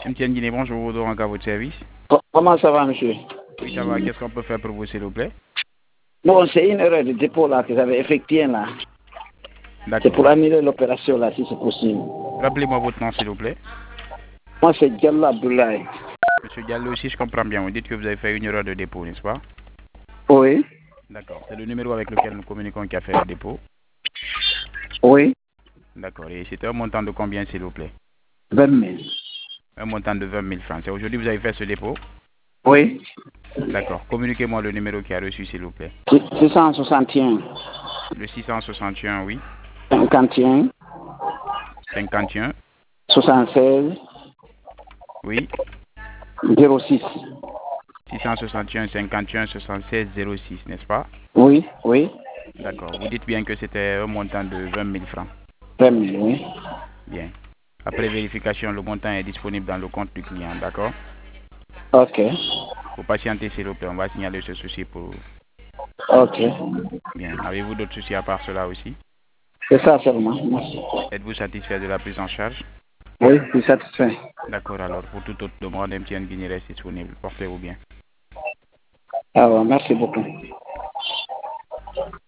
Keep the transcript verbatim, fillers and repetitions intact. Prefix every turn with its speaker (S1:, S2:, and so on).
S1: M T N Guinée, bonjour, Rodon à votre service.
S2: Comment ça va, monsieur?
S1: Oui, ça va. Qu'est-ce qu'on peut faire pour vous, s'il vous plaît?
S2: Bon, c'est une erreur de dépôt là que j'avais effectuée là. C'est pour
S1: D'accord.
S2: annuler l'opération là, si c'est possible.
S1: Rappelez-moi votre nom, s'il vous plaît.
S2: Moi, c'est Diallo Abdoulaye.
S1: Monsieur Diallo, si je comprends bien, vous dites que vous avez fait une erreur de dépôt, n'est-ce pas?
S2: Oui.
S1: D'accord. C'est le numéro avec lequel nous communiquons qui a fait le dépôt.
S2: Oui.
S1: D'accord. Et c'était un montant de combien, s'il vous plaît?
S2: vingt mille.
S1: Un montant de vingt mille francs. C'est aujourd'hui que vous avez fait ce dépôt?
S2: Oui.
S1: D'accord. Communiquez-moi le numéro qui a reçu, s'il vous plaît.
S2: six cent soixante et un.
S1: Le six cent soixante et un, oui.
S2: cinquante et un.
S1: cinquante et un.
S2: soixante-seize.
S1: Oui.
S2: zéro six.
S1: six cent soixante et un, cinquante et un, soixante-seize, zéro six, n'est-ce pas?
S2: Oui, oui.
S1: D'accord. Vous dites bien que c'était un montant de vingt mille francs.
S2: vingt mille, oui.
S1: Bien. Après vérification, le montant est disponible dans le compte du client, d'accord?
S2: Ok.
S1: Vous patientez, s'il vous plaît. On va signaler ce souci pour vous.
S2: Ok.
S1: Bien. Avez-vous d'autres soucis à part cela aussi?
S2: C'est ça seulement. Merci.
S1: Êtes-vous satisfait de la prise en charge?
S2: Oui, je suis satisfait.
S1: D'accord. Alors, pour toute autre demande, M T N Guinée reste disponible. Portez-vous bien.
S2: Alors, merci beaucoup.